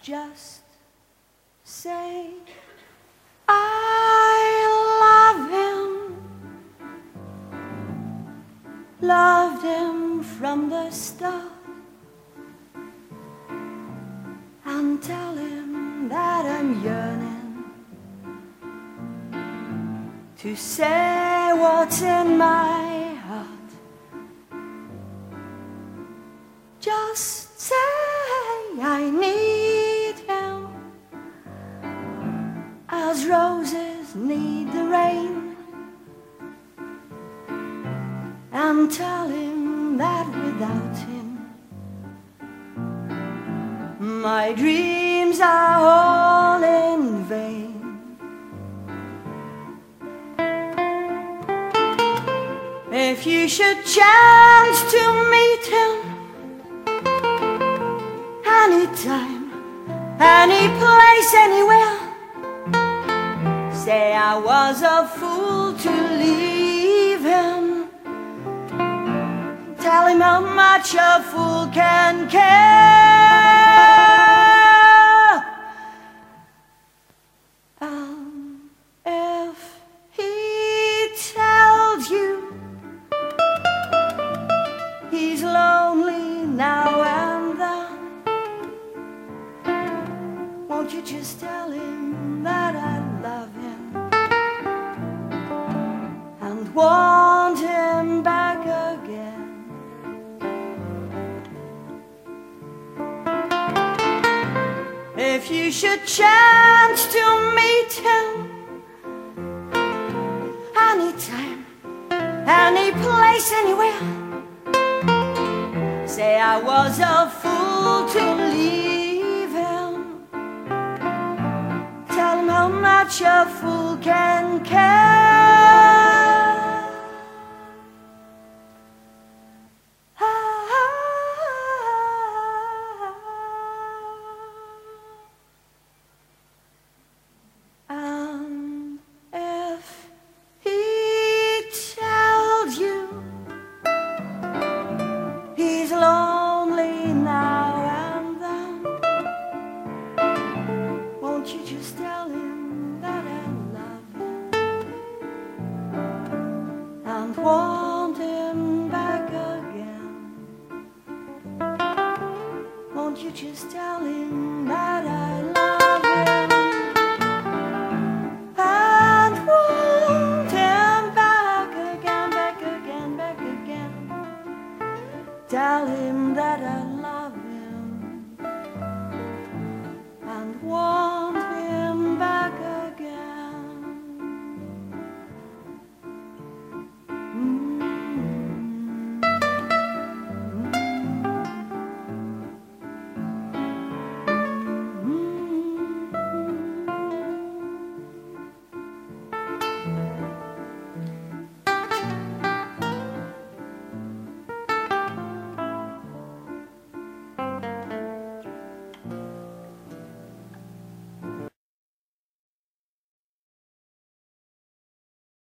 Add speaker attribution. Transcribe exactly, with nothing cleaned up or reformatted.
Speaker 1: Just say I love him, loved him from the start, and tell him that I'm yearning to say what's in my heart. Just say I need him as roses need the rain, and tell him that without him my dreams are all in vain. If you should chance to meet him anytime, any place, anywhere, say I was a fool to leave him. Tell him how much a fool can care. And if he tells you he's lonely now and then, won't you just tell him that I love him and want him back again? If you should chance to meet him anytime, any place, anywhere, say I was a fool to leave him. Tell him how much a fool can care.